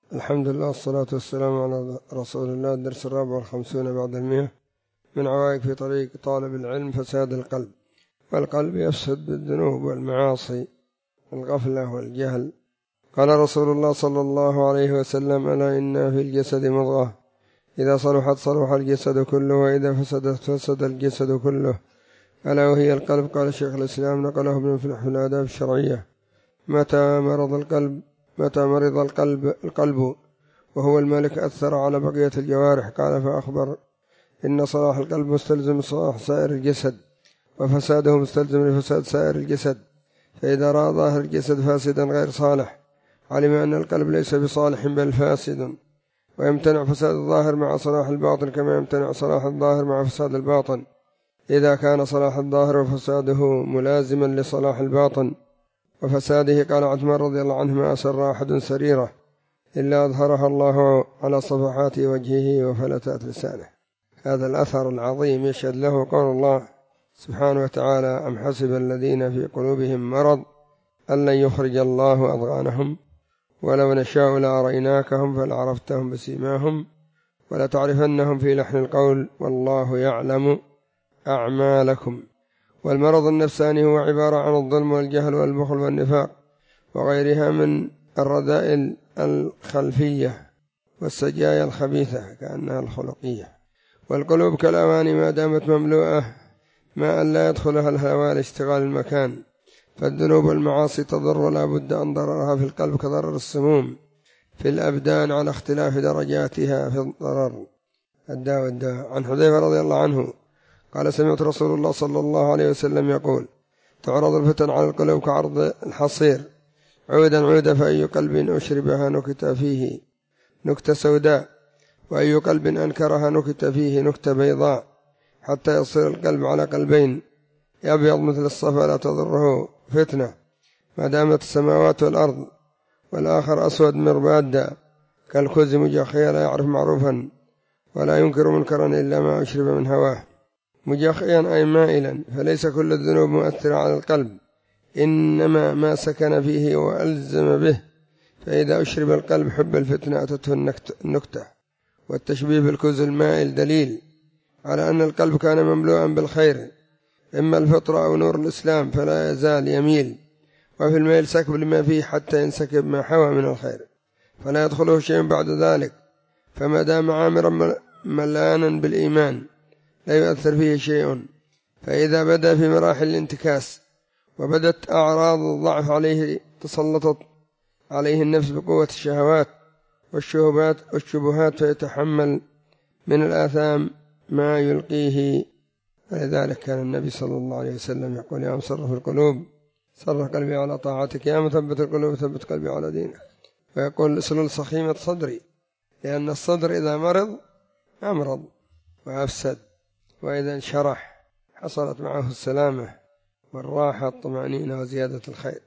الحمد لله والصلاة والسلام على رسول الله. الدرس 54 بعد 100 من عوائق في طريق طالب العلم: فساد القلب. والقلب يفسد بالذنوب والمعاصي، الغفلة والجهل. قال رسول الله صلى الله عليه وسلم: ألا إن في الجسد مضغة إذا صلحت صلح الجسد كله، وإذا فسدت فسد الجسد كله، ألا وهي القلب. قال شيخ الإسلام نقله ابن مفلح في الآداب الشرعية: متى مرض القلب وهو الملك أثر على بقية الجوارح. قال فأخبر إن صلاح القلب مستلزم صلاح سائر الجسد، وفساده مستلزم لفساد سائر الجسد. فإذا رأى ظاهر الجسد فاسدا غير صالح علم أن القلب ليس بصالح بل فاسد، ويمتنع فساد الظاهر مع صلاح الباطن كما يمتنع صلاح الظاهر مع فساد الباطن، إذا كان صلاح الظاهر وفساده ملازما لصلاح الباطن وفساده. قال عثمان رضي الله عنه: ما أسر أحد سريرة إلا أظهرها الله على صفحات وجهه وفلتات لسانه. هذا الأثر العظيم يشهد له قول الله سبحانه وتعالى: أم حسب الذين في قلوبهم مرض أن لن يخرج الله أضغانهم ولو نشاء لأريناكهم فلعرفتهم بسيماهم ولتعرفنهم في لحن القول والله يعلم أعمالكم. والمرض النفساني هو عبارة عن الظلم والجهل والبخل والنفاق وغيرها من الرذائل الخلفية والسجايا الخبيثة كأنها الخلقية. والقلوب كالأواني ما دامت مملوءة ما أن لا يدخلها الهوى لاشتغال المكان، فالذنوب والمعاصي تضر ولا بد أن ضررها في القلب كضرر السموم في الأبدان على اختلاف درجاتها في الضرر. الداء والدواء. عن حذيفة رضي الله عنه قال: سمعت رسول الله صلى الله عليه وسلم يقول: تعرض الفتن على القلوب كعرض الحصير عودا عودا، فأي قلب أشربها نكت فيه نكتة سوداء، وأي قلب أنكرها نكت فيه نكتة بيضاء، حتى يصير القلب على قلبين: يبيض مثل الصفا لا تضره فتنة ما دامت السماوات والأرض، والآخر أسود مربادا كالكوز مجاخيا لا يعرف معروفا ولا ينكر منكرا إلا ما أشرب من هواه. مجاخيا أي مائلا، فليس كل الذنوب مؤثرة على القلب، إنما ما سكن فيه وألزم به. فإذا أشرب القلب حب الفتنة أتته النكتة. والتشبيه بالكوز المائل دليل على أن القلب كان مملوءا بالخير، إما الفطرة أو نور الإسلام، فلا يزال يميل، وفي الميل سكب لما فيه حتى ينسكب ما حوى من الخير فلا يدخله شيء بعد ذلك. فما دام عامرا ملانا بالإيمان لا يؤثر فيه شيء. فإذا بدأ في مراحل الانتكاس وبدت أعراض الضعف عليه تسلطت عليه النفس بقوة الشهوات والشبهات فيتحمل من الآثام ما يلقيه. ولذلك كان النبي صلى الله عليه وسلم يقول: يا مصرف القلوب صرف قلبي على طاعتك، يا مثبت القلوب ثبت قلبي على دينك. ويقول: اسلل سخيمة صدري، لأن الصدر إذا مرض أمرض وأفسد، وإذا انشرح حصلت معه السلامة والراحة الطمأنينة وزيادة الخير.